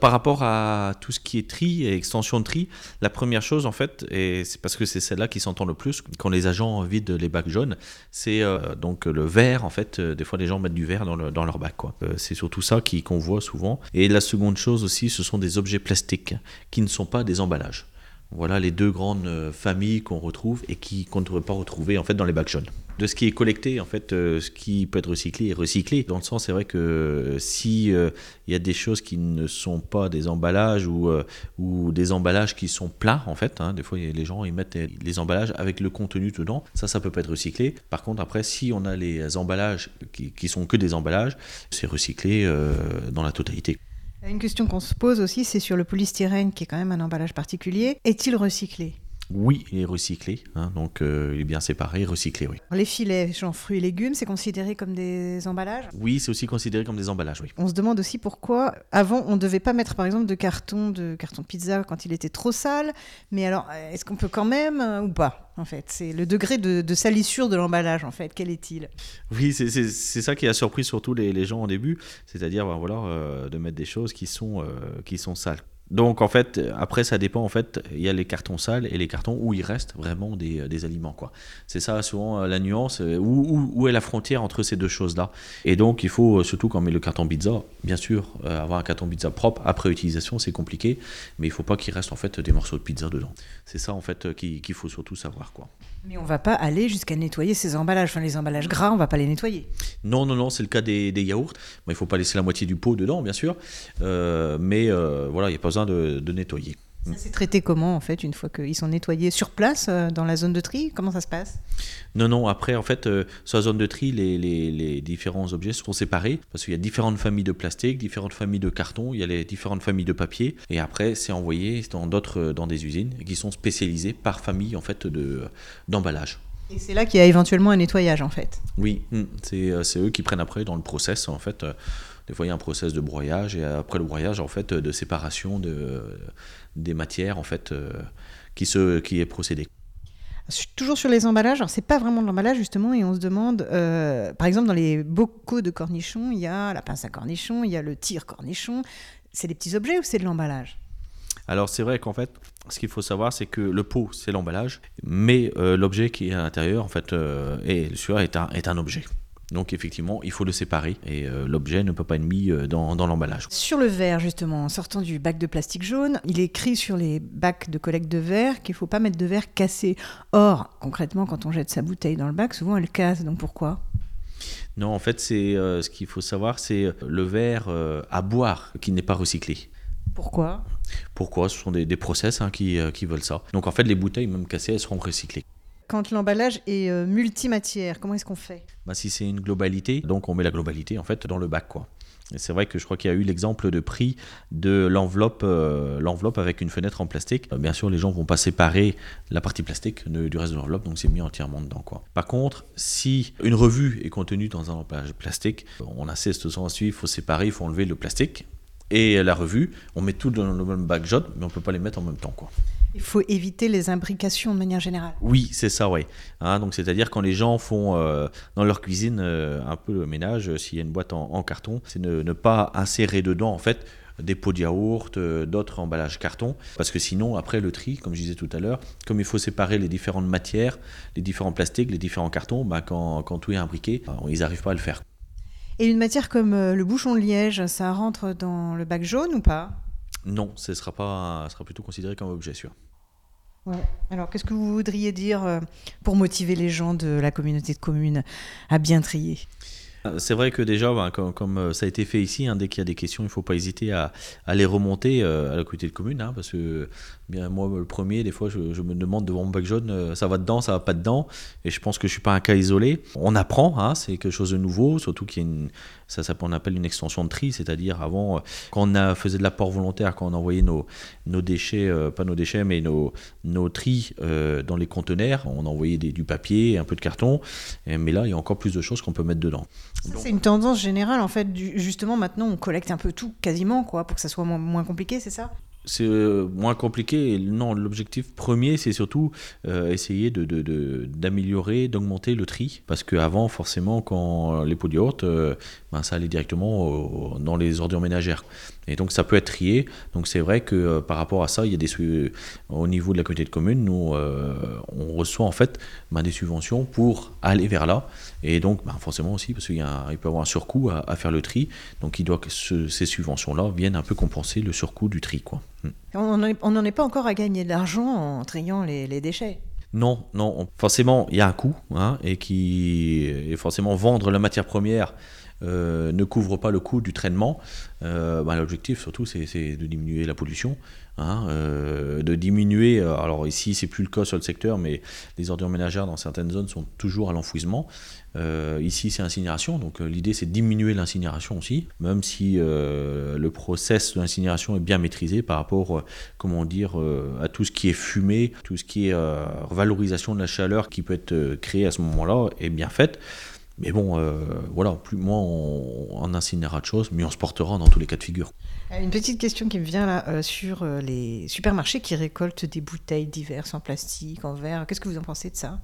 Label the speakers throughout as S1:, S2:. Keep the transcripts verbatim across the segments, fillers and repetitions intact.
S1: par rapport à tout ce qui est tri et extension de tri, la première chose en fait, et c'est parce que c'est celle-là qui s'entend le plus quand les agents vident les bacs jaunes, c'est euh, donc le verre en fait. Euh, des fois les gens mettent du verre dans, le, dans leur bac, quoi. Euh, c'est surtout ça qui, qu'on voit souvent. Et la seconde chose aussi, ce sont des objets plastiques qui ne sont pas des emballages. Voilà les deux grandes euh, familles qu'on retrouve et qui, qu'on ne devrait pas retrouver en fait dans les bacs jaunes. De ce qui est collecté, en fait, euh, ce qui peut être recyclé est recyclé. Dans le sens, c'est vrai que euh, si il euh, y a des choses qui ne sont pas des emballages ou, euh, ou des emballages qui sont plats, en fait, hein, des fois les gens ils mettent les emballages avec le contenu dedans, ça, ça peut pas être recyclé. Par contre, après, si on a les emballages qui, qui sont que des emballages, c'est recyclé euh, dans la totalité.
S2: Une question qu'on se pose aussi, c'est sur le polystyrène, qui est quand même un emballage particulier. Est-il recyclé ?
S1: Oui, il est recyclé, hein, donc euh, il est bien séparé, recyclé, oui.
S2: Les filets, genre fruits et légumes, c'est considéré comme des emballages ?
S1: Oui, c'est aussi considéré comme des emballages, oui.
S2: On se demande aussi pourquoi, avant, on ne devait pas mettre par exemple de carton, de carton de pizza quand il était trop sale, mais alors, est-ce qu'on peut quand même euh, ou pas, en fait ? C'est le degré de, de salissure de l'emballage, en fait, quel est-il ?
S1: Oui, c'est, c'est, c'est ça qui a surpris surtout les, les gens au début, c'est-à-dire ben, voilà, euh, de mettre des choses qui sont, euh, qui sont sales. Donc en fait, après ça dépend, en fait, il y a les cartons sales et les cartons où il reste vraiment des, des aliments, quoi. C'est ça souvent la nuance, où, où, où est la frontière entre ces deux choses-là. Et donc il faut, surtout quand on met le carton pizza, bien sûr, euh, avoir un carton pizza propre, après utilisation c'est compliqué, mais il ne faut pas qu'il reste en fait des morceaux de pizza dedans. C'est ça en fait qu'il, qu'il faut surtout savoir, quoi.
S2: Mais on ne va pas aller jusqu'à nettoyer ces emballages, enfin les emballages gras, on ne va pas les nettoyer.
S1: Non, non, non, c'est le cas des, des yaourts. Bon, il ne faut pas laisser la moitié du pot dedans, bien sûr, euh, mais euh, voilà, il n'y a pas besoin de, de nettoyer.
S2: Ça c'est traité comment en fait, une fois qu'ils sont nettoyés sur place, euh, dans la zone de tri ? Comment ça se passe ?
S1: Non, non, après, en fait, euh, sur la zone de tri, les, les, les différents objets sont séparés parce qu'il y a différentes familles de plastique, différentes familles de carton, il y a les différentes familles de papier, et après, c'est envoyé dans d'autres, dans des usines qui sont spécialisées par famille, en fait, de, d'emballage.
S2: Et c'est là qu'il y a éventuellement un nettoyage en fait.
S1: Oui, c'est, c'est eux qui prennent après dans le process, en fait. Des fois, il y a un process de broyage, et après le broyage, en fait, de séparation de, des matières, en fait, qui, se, qui est procédé.
S2: Toujours sur les emballages, alors c'est pas vraiment de l'emballage justement, et on se demande, euh, par exemple dans les bocaux de cornichons, il y a la pince à cornichons, il y a le tire cornichon, c'est des petits objets ou c'est de l'emballage ?
S1: Alors c'est vrai qu'en fait, ce qu'il faut savoir, c'est que le pot, c'est l'emballage, mais euh, l'objet qui est à l'intérieur, en fait, euh, est, celui-là est un, est un objet. Donc effectivement, il faut le séparer et euh, l'objet ne peut pas être mis euh, dans, dans l'emballage.
S2: Sur le verre justement, en sortant du bac de plastique jaune, il est écrit sur les bacs de collecte de verre qu'il ne faut pas mettre de verre cassé. Or, concrètement, quand on jette sa bouteille dans le bac, souvent elle casse, donc pourquoi ?
S1: Non, en fait, c'est, euh, ce qu'il faut savoir, c'est le verre euh, à boire qui n'est pas recyclé.
S2: Pourquoi ?
S1: Pourquoi ? Ce sont des, des process hein, qui, euh, qui veulent ça. Donc en fait, les bouteilles, même cassées, elles seront recyclées.
S2: Quand l'emballage est euh, multimatière, comment est-ce qu'on fait ?
S1: Bah, si c'est une globalité, donc on met la globalité en fait dans le bac, quoi. Et c'est vrai que je crois qu'il y a eu l'exemple de prix de l'enveloppe, euh, l'enveloppe avec une fenêtre en plastique. Euh, bien sûr, les gens ne vont pas séparer la partie plastique de, du reste de l'enveloppe, donc c'est mis entièrement dedans, quoi. Par contre, si une revue est contenue dans un emballage plastique, on insiste souvent dessus, il faut séparer, il faut enlever le plastique et la revue, on met tout dans le même bac jaune, mais on ne peut pas les mettre en même temps, quoi.
S2: Il faut éviter les imbrications de manière générale.
S1: Oui, c'est ça, oui. Hein, donc, c'est-à-dire quand les gens font euh, dans leur cuisine euh, un peu le ménage, euh, s'il y a une boîte en, en carton, c'est ne, ne pas insérer dedans, en fait, des pots de yaourt, euh, d'autres emballages carton, parce que sinon, après le tri, comme je disais tout à l'heure, comme il faut séparer les différentes matières, les différents plastiques, les différents cartons, bah, quand, quand tout est imbriqué, bah, ils n'arrivent pas à le faire.
S2: Et une matière comme euh, le bouchon de liège, ça rentre dans le bac jaune ou pas ?
S1: Non, ce sera, pas, ce sera plutôt considéré comme objet sûr.
S2: Ouais. Alors, qu'est-ce que vous voudriez dire euh, pour motiver les gens de la communauté de communes à bien trier ?
S1: C'est vrai que déjà, ben, comme, comme ça a été fait ici, hein, dès qu'il y a des questions, il ne faut pas hésiter à, à les remonter euh, à la communauté de communes, hein, parce que bien, moi, le premier, des fois, je, je me demande devant mon bac jaune, euh, ça va dedans, ça ne va pas dedans, et je pense que je ne suis pas un cas isolé. On apprend, hein, c'est quelque chose de nouveau, surtout qu'il y a une, ça, ça on appelle une extension de tri, c'est-à-dire avant, euh, quand on a, faisait de l'apport volontaire, quand on envoyait nos, nos déchets, euh, pas nos déchets, mais nos, nos tris euh, dans les conteneurs, on envoyait des, du papier, un peu de carton, et, mais là, il y a encore plus de choses qu'on peut mettre dedans.
S2: Ça, c'est une tendance générale, en fait. Du, justement, maintenant, on collecte un peu tout, quasiment, quoi, pour que ça soit moins, moins compliqué, c'est ça ?
S1: C'est euh, moins compliqué. Non, l'objectif premier, c'est surtout euh, essayer de, de, de, d'améliorer, d'augmenter le tri. Parce qu'avant, forcément, quand les pots de yaourt, euh, ben, ça allait directement au, dans les ordures ménagères. Et donc ça peut être trié. Donc c'est vrai que euh, par rapport à ça, il y a des su- au niveau de la communauté de communes, nous euh, on reçoit en fait ben, des subventions pour aller vers là. Et donc ben, forcément aussi parce qu'il y a un- il peut y avoir un surcoût à, à faire le tri. Donc il doit que ce- ces subventions-là viennent un peu compenser le surcoût du tri, quoi. Mm.
S2: On n'en est, on n'en est pas encore à gagner de l'argent en triant les, les déchets.
S1: Non, non, on- forcément, il y a un coût, hein, et qui et forcément vendre la matière première euh, ne couvre pas le coût du traitement. Euh, ben, l'objectif surtout, c'est, c'est de diminuer la pollution, hein, euh, de diminuer. euh, Alors ici, c'est plus le cas sur le secteur, mais les ordures ménagères dans certaines zones sont toujours à l'enfouissement. Euh, ici, c'est incinération, donc euh, l'idée c'est de diminuer l'incinération aussi, même si euh, le process de l'incinération est bien maîtrisé par rapport, euh, comment dire, euh, à tout ce qui est fumée, tout ce qui est euh, valorisation de la chaleur qui peut être euh, créée à ce moment-là est bien faite. Mais bon, euh, voilà, plus moins on, on incinérera de choses, mieux on se portera dans tous les cas de figure.
S2: Euh, Une petite question qui me vient là euh, sur euh, les supermarchés qui récoltent des bouteilles diverses en plastique, en verre. Qu'est-ce que vous en pensez de ça?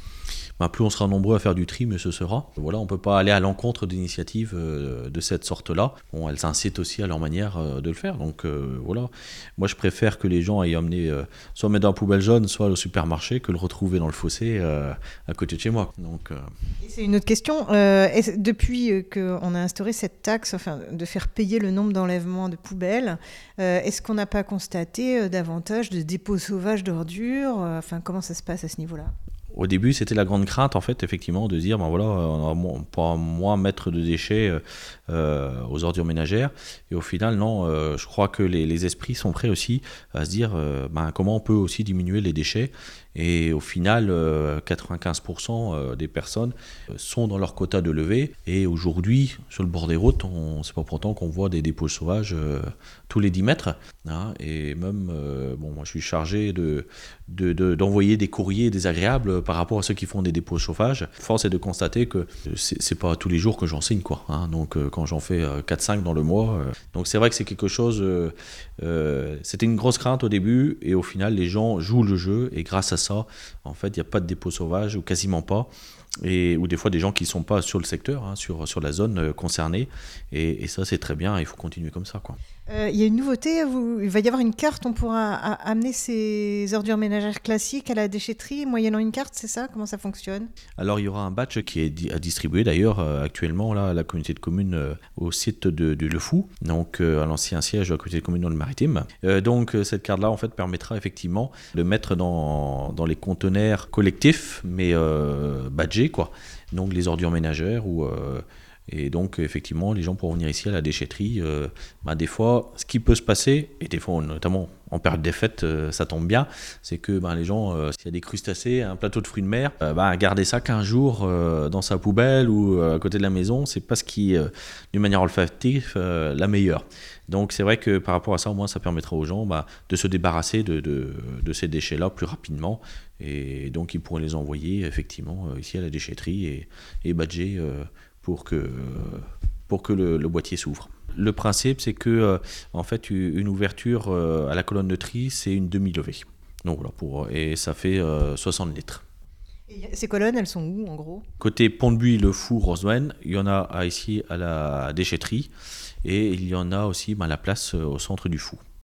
S1: Ben, plus on sera nombreux à faire du tri, mieux ce sera. Voilà, on ne peut pas aller à l'encontre d'initiatives euh, de cette sorte-là. Bon, elles incitent aussi à leur manière euh, de le faire. Donc euh, voilà, moi je préfère que les gens aillent emmener, euh, soit mettre dans la poubelle jaune, soit au supermarché, que le retrouver dans le fossé euh, à côté de chez moi. Donc, euh,
S2: Et c'est une autre question. Euh, est-ce- depuis euh, qu'on a instauré cette taxe, enfin, de faire payer le nombre d'enlèvements de poubelles, euh, est-ce qu'on n'a pas constaté euh, davantage de dépôts sauvages d'ordures? Euh, Enfin, comment ça se passe à ce niveau-là?
S1: Au début, c'était la grande crainte, en fait, effectivement, de dire, ben voilà, on va pas moins mettre de déchets euh, aux ordures ménagères. Et au final, non, euh, je crois que les, les esprits sont prêts aussi à se dire, euh, ben, comment on peut aussi diminuer les déchets. Et au final, euh, quatre-vingt-quinze pour cent des personnes sont dans leur quota de levée. Et aujourd'hui, sur le bord des routes, on, c'est pas pourtant qu'on voit des dépôts sauvages euh, tous les dix mètres. Hein, et même, euh, bon, moi je suis chargé de, de, de, d'envoyer des courriers désagréables par rapport à ceux qui font des dépôts chauffage. Force est de constater que c'est, c'est pas tous les jours que j'enseigne, quoi. Hein, donc euh, quand j'en fais euh, quatre cinq dans le mois. Euh, donc c'est vrai que c'est quelque chose. Euh, euh, c'était une grosse crainte au début, et au final, les gens jouent le jeu, et grâce à ça, en fait, il n'y a pas de dépôt sauvage, ou quasiment pas. Et, ou des fois des gens qui ne sont pas sur le secteur, hein, sur, sur la zone euh, concernée. Et, et ça, c'est très bien, il faut continuer comme ça, quoi.
S2: Euh, Il y a une nouveauté, vous- il va y avoir une carte, on pourra a- amener ces ordures ménagères classiques à la déchetterie, moyennant une carte, c'est ça? Comment ça fonctionne?
S1: Alors il y aura un batch qui est di- à distribuer d'ailleurs euh, actuellement là, à la communauté de communes euh, au site de, de Le Fou, donc euh, à l'ancien siège de la communauté de communes dans le Maritime. Euh, donc euh, cette carte-là en fait permettra effectivement de mettre dans, dans les conteneurs collectifs, mais euh, badgés quoi. Donc les ordures ménagères ou euh, et donc effectivement les gens pourront venir ici à la déchetterie. Euh, bah, des fois, ce qui peut se passer, et des fois notamment en période des fêtes, euh, ça tombe bien, c'est que ben, les gens, euh, s'il y a des crustacés, un plateau de fruits de mer, euh, ben, garder ça quinze jours euh, dans sa poubelle ou euh, à côté de la maison, c'est pas ce qui, euh, d'une manière olfactive, euh, la meilleure. Donc c'est vrai que par rapport à ça, au moins ça permettra aux gens ben, de se débarrasser de, de, de ces déchets-là plus rapidement, et donc ils pourront les envoyer effectivement euh, ici à la déchetterie et, et badger euh, pour que, euh, pour que le, le boîtier s'ouvre. Le principe, c'est que euh, en fait, une ouverture euh, à la colonne de tri, c'est une demi-levée. Donc voilà, pour, et ça fait euh, soixante litres.
S2: Et ces colonnes, elles sont où en gros?
S1: Côté Pont-de-Buis, Le Fou, Roswen, il y en a à, ici à la déchetterie, et il y en a aussi ben, la place euh, au centre du Fou.